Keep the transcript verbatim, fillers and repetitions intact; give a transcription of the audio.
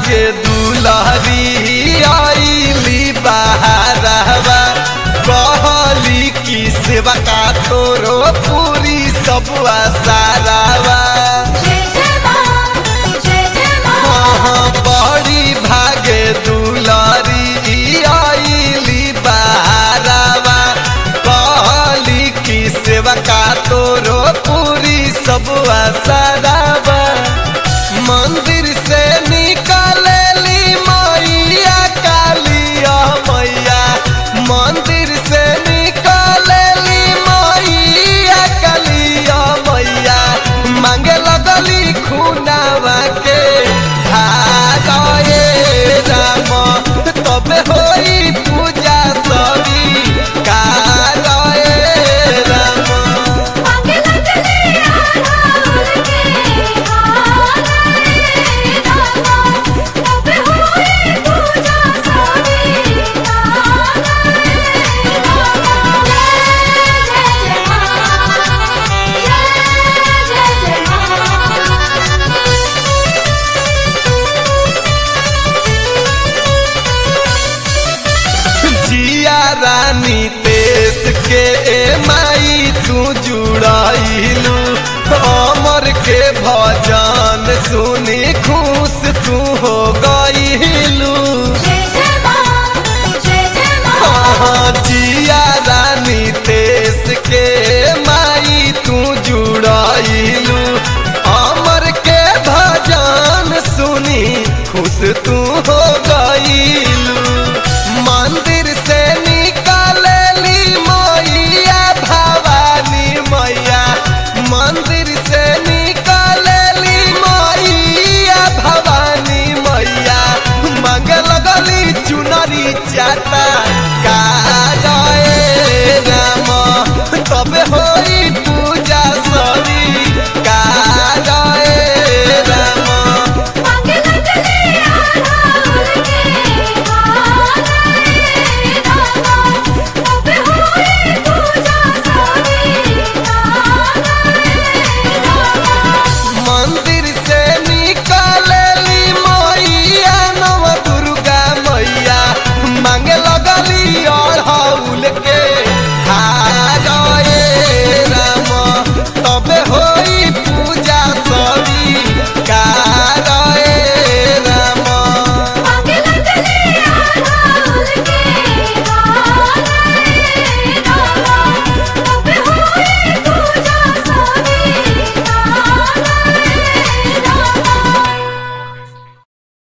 भागे दुलारी आईली बहारवा कहली की सेवा का तोरो पूरी सब सारावा बड़ी भागे दुलारी आईली बहारवा कहली की सेवा का तोरो पूरी सब सारावा मंदिर से निकलेली मैया कालिया मैया मंदिर से निकलेली मैया कालिया मैया मांगे लगली खुनावा के भागे राम तबे होई पूजा सभी काले राम रानी तेस के माई तू जुड़ाइलू अमर के भजन सुनी खुश तू हो गईलू जिया रानी तेस के माई तू जुड़ाइलू अमर के भजन सुनी खुश तू हो गई